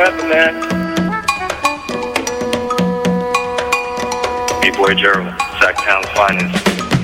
happened there? B-Boy Gerald, Sacktown's finest.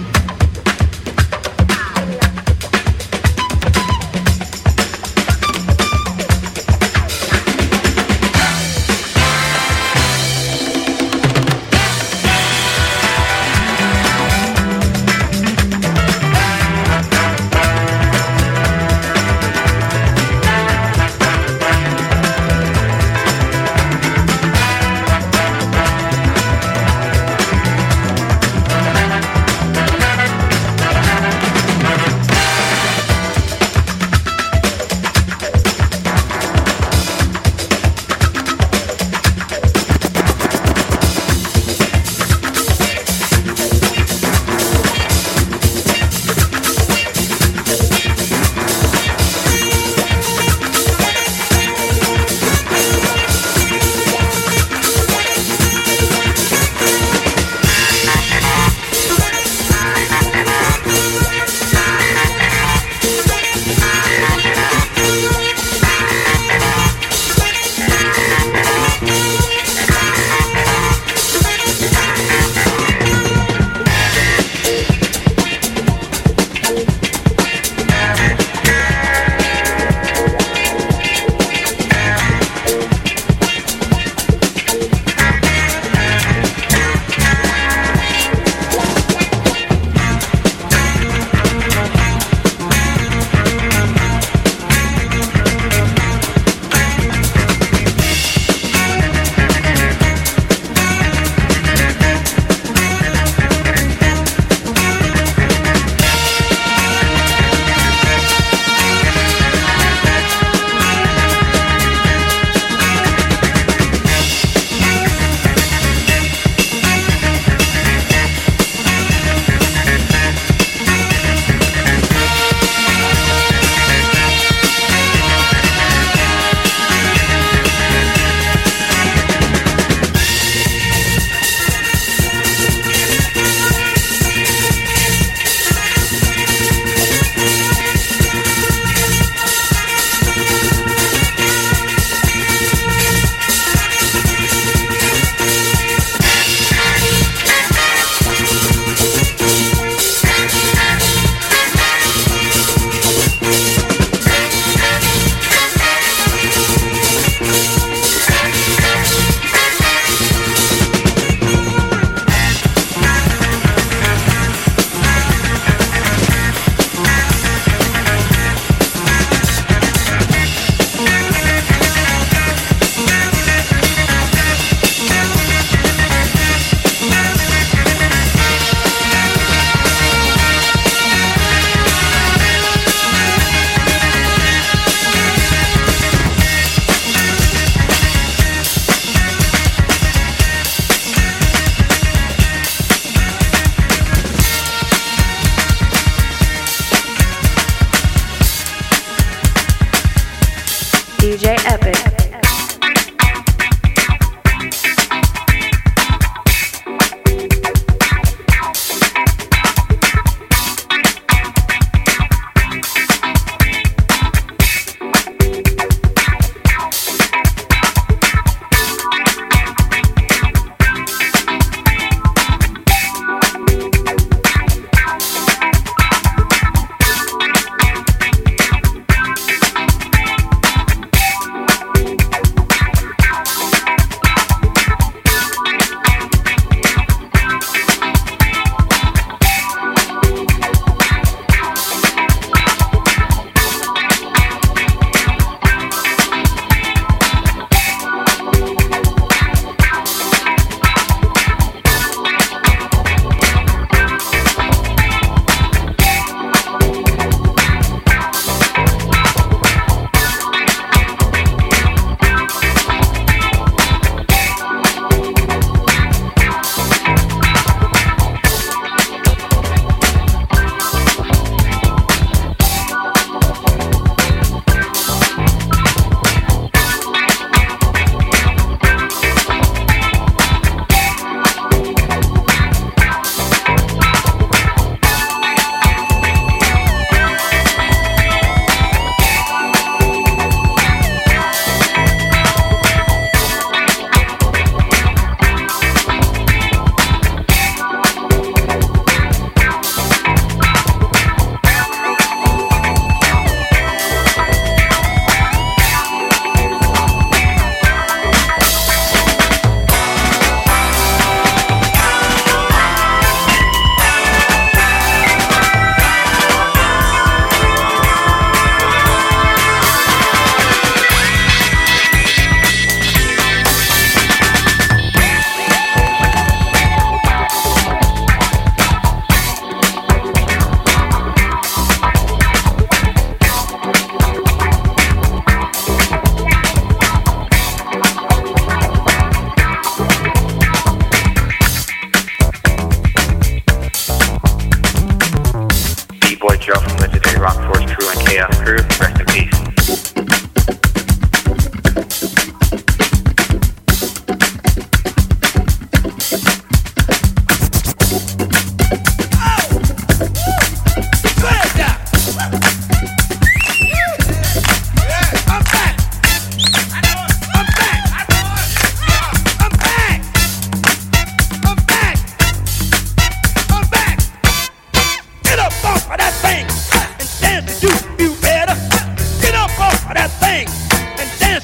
DJ Epic.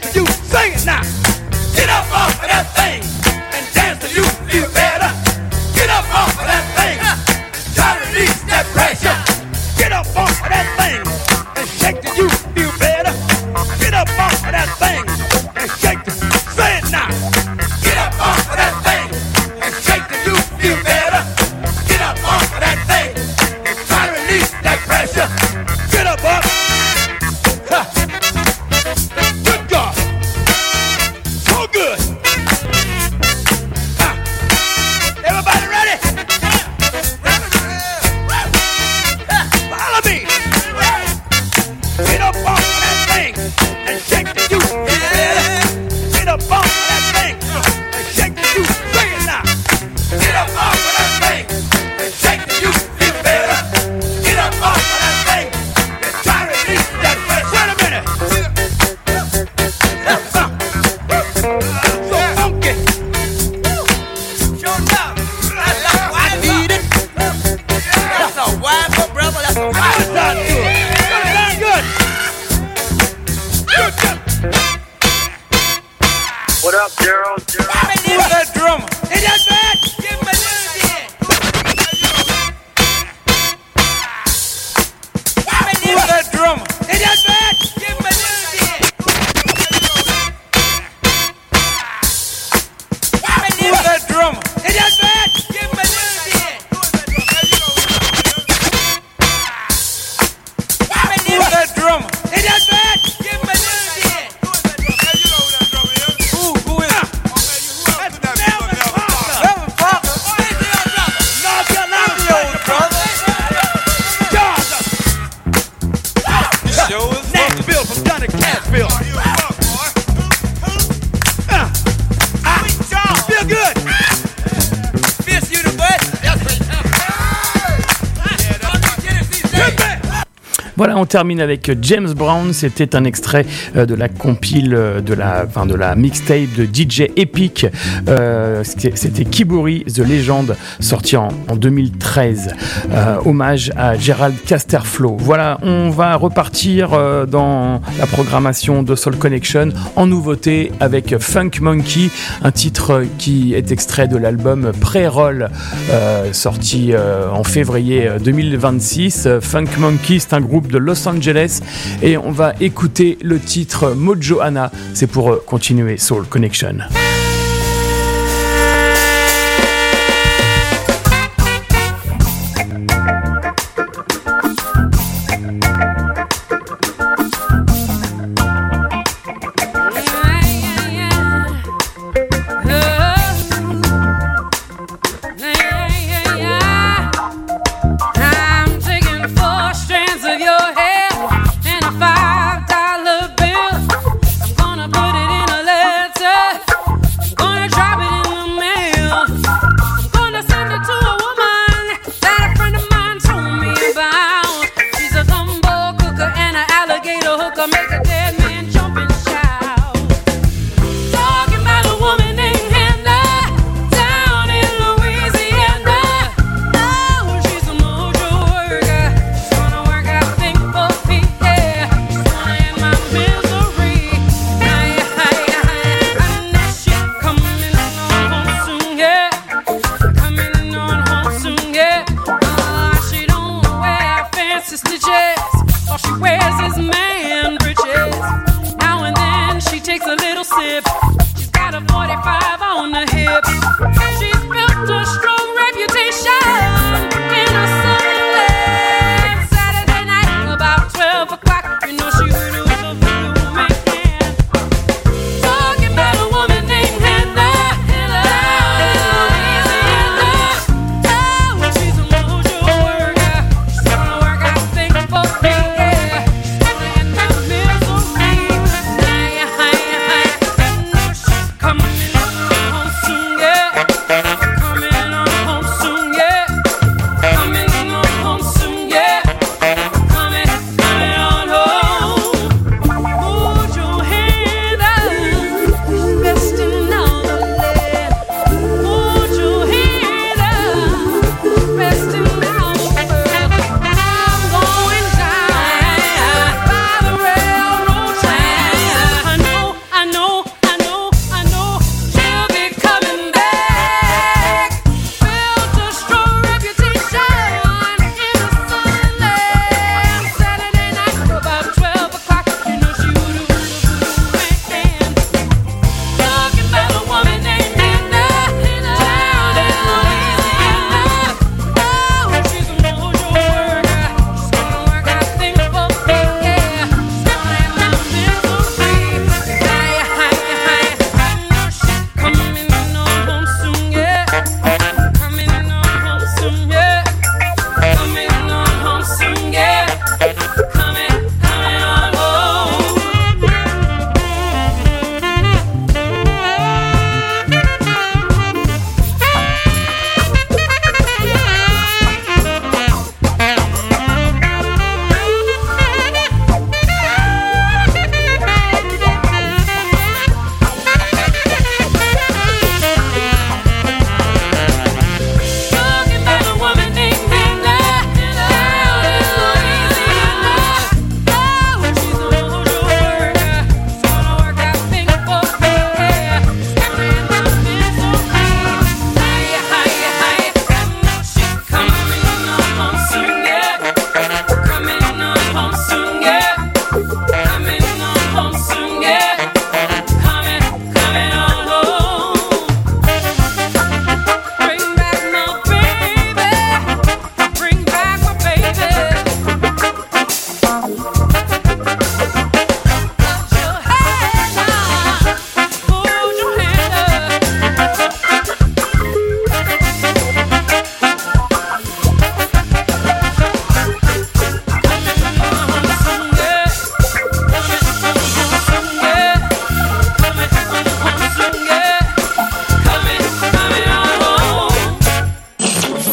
to you. Sing it now. Get up off of that thing and dance till you feel better. Get up off of that thing. Try to release that pressure. Get up off of that thing and shake till you feel better. Get up off of that thing and shake till. Say it now. Get up off of that thing and shake till you feel better. Get up off of that thing and try to release that pressure. Get up off. Good God. So good. Everybody ready? Follow me. Get up off of that thing and shake the juice. Get up off of that thing and shake the juice. Sing it now. Get up off of that thing and shake the juice. Feel better. Get up off of that thing and try to release that pressure. Wait a minute. So funky. I need it. That's a wild brother. That's a wild sound good. Sound good. Good. What up, Gerald? Who's that drummer? Is that bad? Give me a little bit. Who's that drummer? Is that bad? Give me a little bit. Who's that drummer? Is that bad? Give me a little bit. Who's that drummer? Is that bad? Give me a little bit. Who is it? That's Melvin Parker. Melvin Parker? North Carolina, brother. Georgia. Nashville from Johnny Cashville. Feel good. Fist you the butt. Voilà, on termine avec James Brown. C'était un extrait de la compile, de la mixtape de DJ Epic. C'était Kiburi, The Legend, sorti en 2013. Hommage à Gerald Casterflo. Voilà, on va repartir dans la programmation de Soul Connection en nouveauté avec Funk Monkey, un titre qui est extrait de l'album Pré-Roll, sorti en février 2026. Funk Monkey, c'est un groupe de Los Angeles et on va écouter le titre Mojo Anna. C'est pour continuer Soul Connection. All she wears is man britches.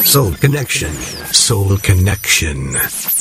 Soul Connection. Soul Connection.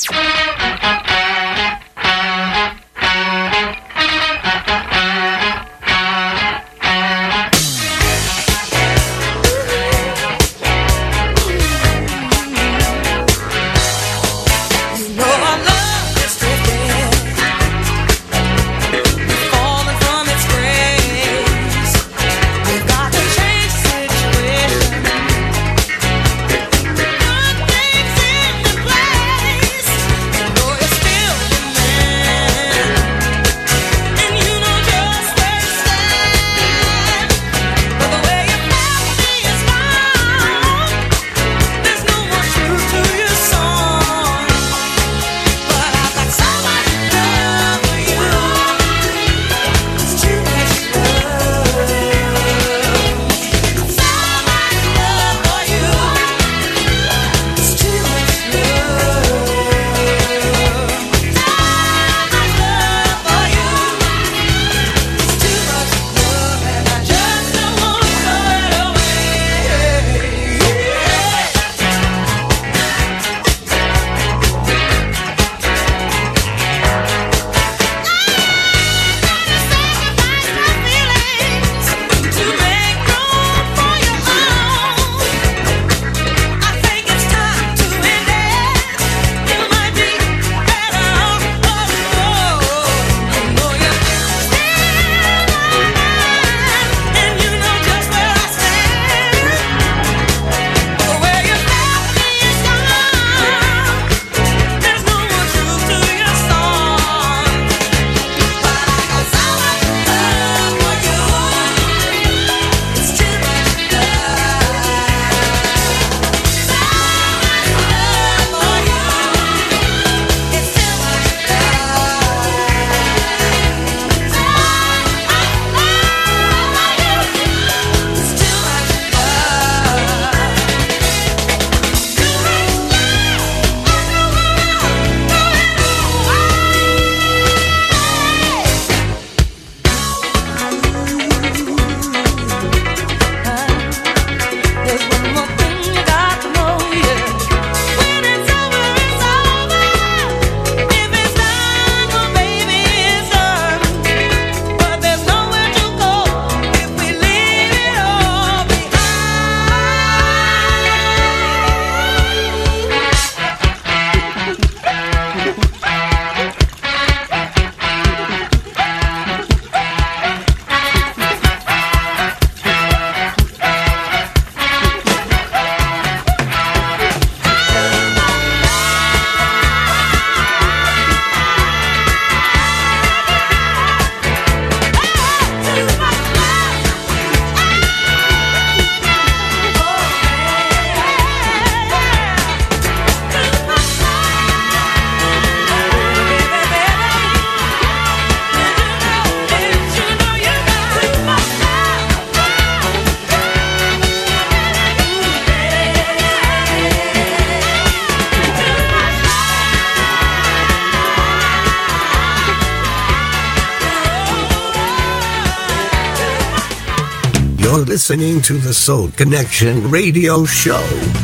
You're listening to the Soul Connection radio show.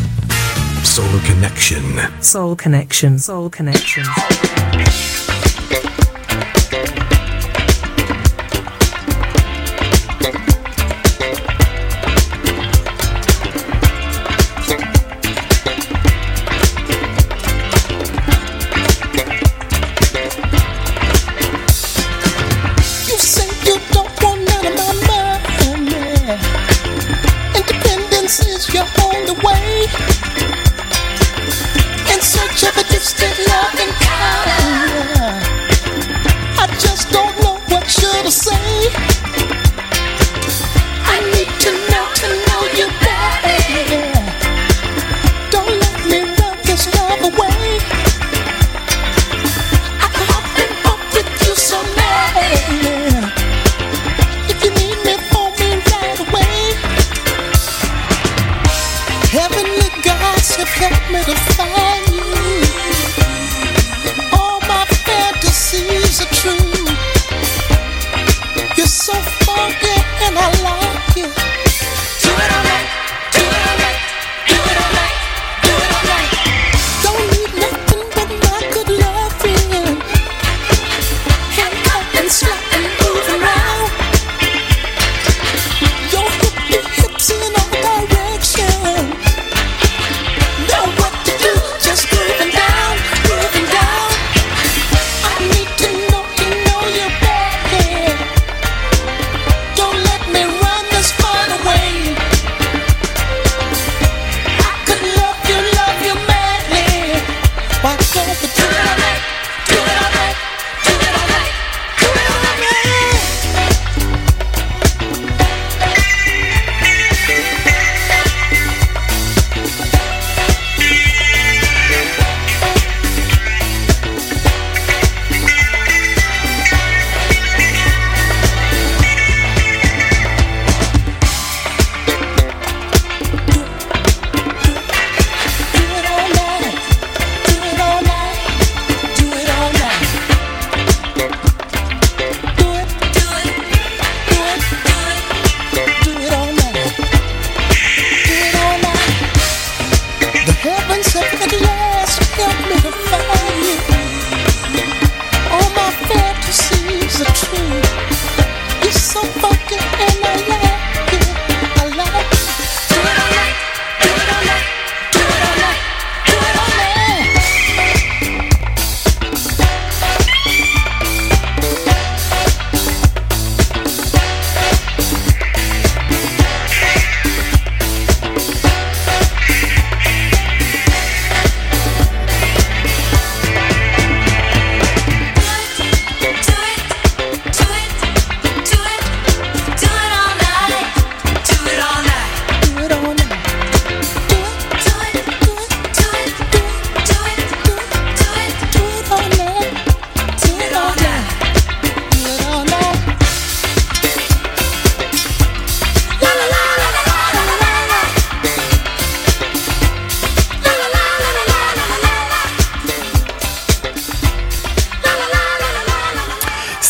Soul Connection. Soul Connection. Soul Connection. In search of a distant love and kind.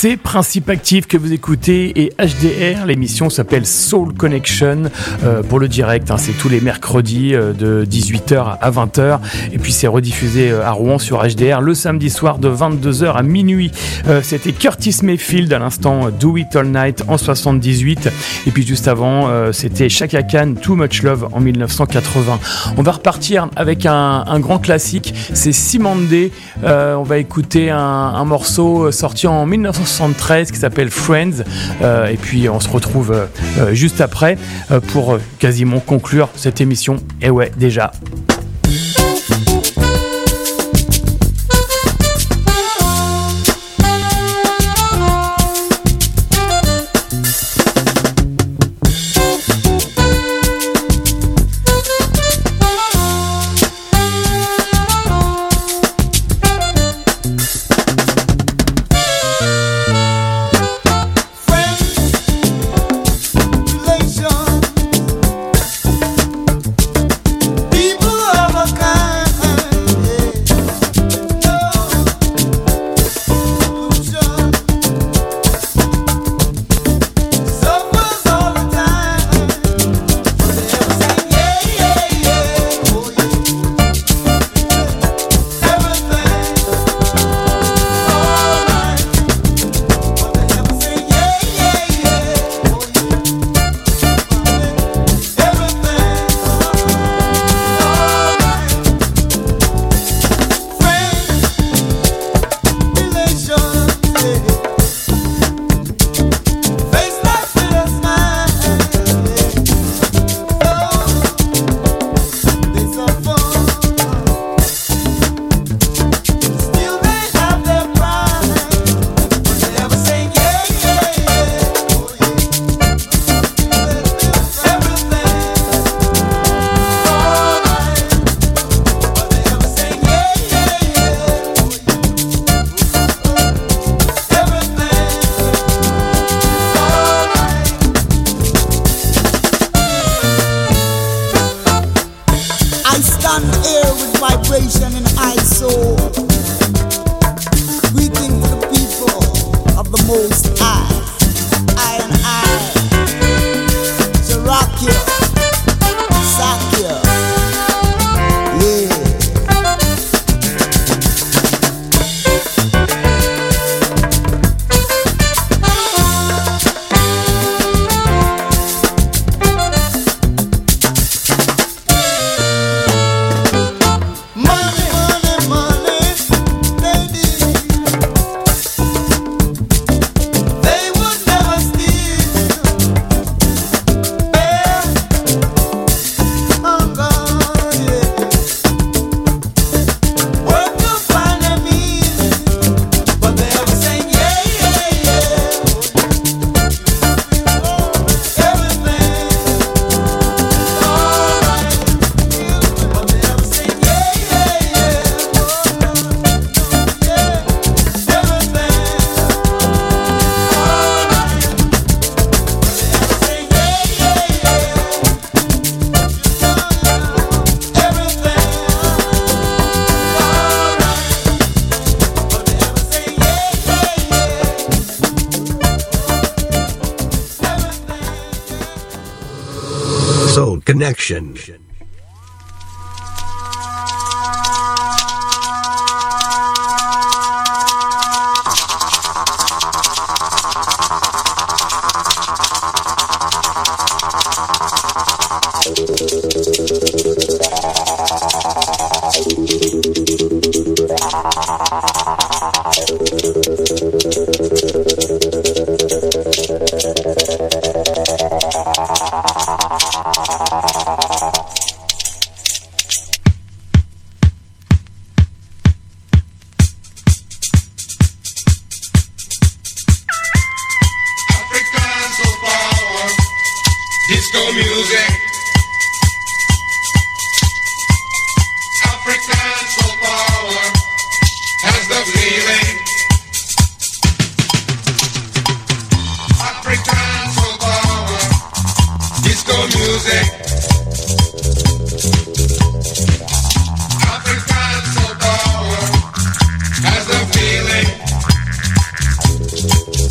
C'est Principe Actif que vous écoutez et HDR, l'émission s'appelle Soul Connection pour le direct, hein, c'est tous les mercredis de 18h à 20h et puis c'est rediffusé à Rouen sur HDR le samedi soir de 22h à minuit. C'était Curtis Mayfield à l'instant, Do It All Night en 78 et puis juste avant c'était Chaka Khan, Too Much Love en 1980. On va repartir avec un grand classique, c'est Simande. On va écouter un morceau sorti en 1973 qui s'appelle Friends et puis on se retrouve juste après pour quasiment conclure cette émission. Et ouais, déjà. Soul Connection. Has the feeling.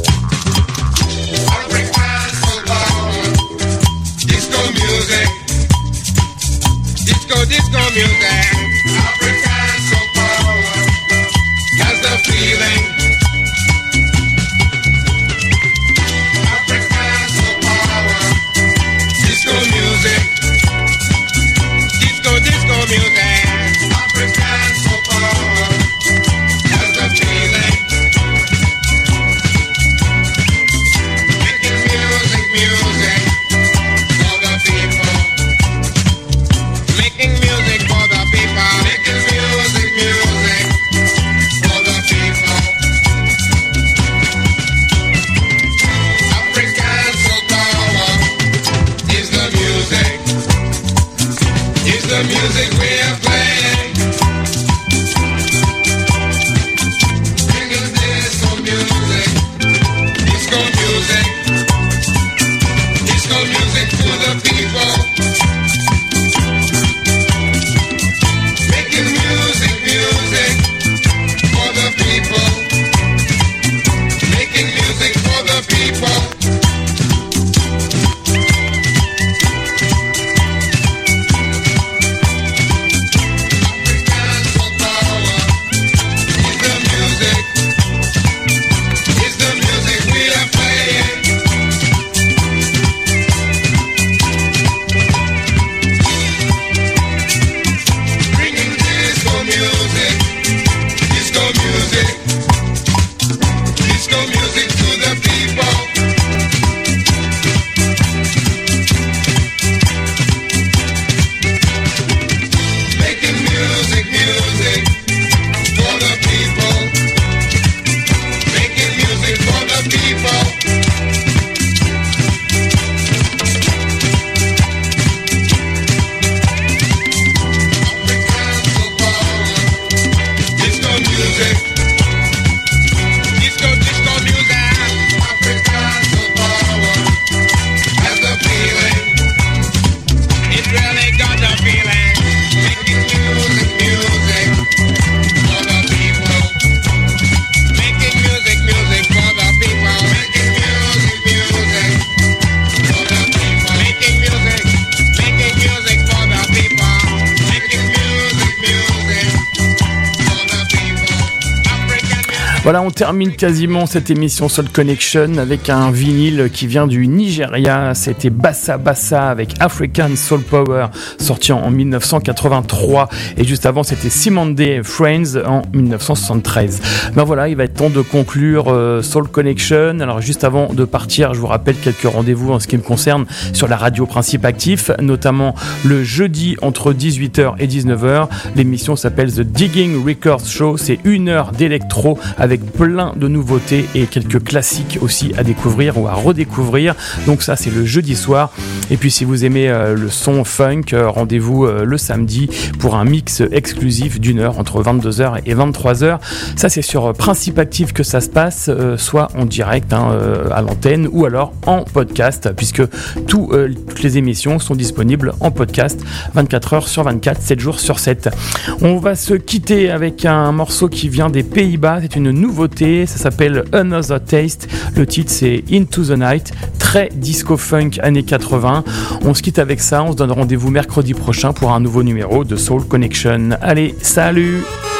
Voilà, on termine quasiment cette émission Soul Connection avec un vinyle qui vient du Nigeria. C'était Bassa Bassa avec African Soul Power, sorti en 1983. Et juste avant, c'était Simone Day Friends en 1973. Ben voilà, il va être temps de conclure Soul Connection. Alors juste avant de partir, je vous rappelle quelques rendez-vous en ce qui me concerne sur la radio Principe Actif, notamment le jeudi entre 18h et 19h. L'émission s'appelle The Digging Records Show. C'est 1 heure d'électro avec plein de nouveautés et quelques classiques aussi à découvrir ou à redécouvrir. Donc ça, c'est le jeudi soir. Et puis si vous aimez le son funk, rendez-vous le samedi pour un mix exclusif d'1 heure entre 22h et 23h. Ça, c'est sur Principe Actif que ça se passe, soit en direct à l'antenne ou alors en podcast, puisque toutes les émissions sont disponibles en podcast 24 heures sur 24, 7 jours sur 7. On va se quitter avec un morceau qui vient des Pays-Bas. C'est une nouveauté, ça s'appelle Another Taste. Le titre, c'est Into the Night, très disco-funk années 80. On se quitte avec ça, on se donne rendez-vous mercredi prochain pour un nouveau numéro de Soul Connection. Allez, salut!